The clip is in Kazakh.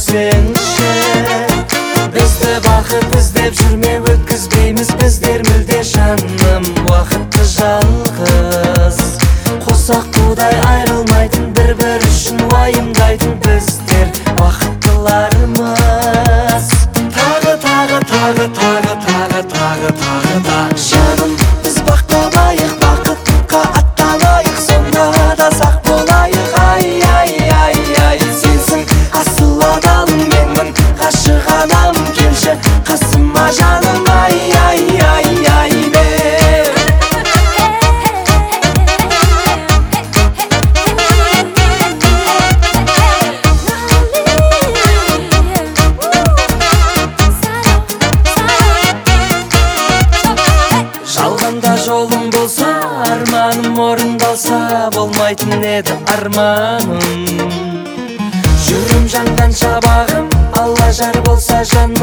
өтпеңізші. Бізді бақыт іздеп жүрме, өткізбейміз біздер мүлде жаным уақытты жалғыз. Қосақ қудай айрылмайтын, бір-бір үшін уайымдайтын біздер бақыттылармыз. Тағы да жаным, біз бақ табайық, бақытқа аттанайық, сонда да сақ болайық. Ай, сенсің асыл адамым, менмін ғашық анамын, келші қасыма жаным. Ай, жалғанда жолым болса, арманым орындалса, болмайтын еді арманым. Жүрім жанған шабағым, алла жар болса жан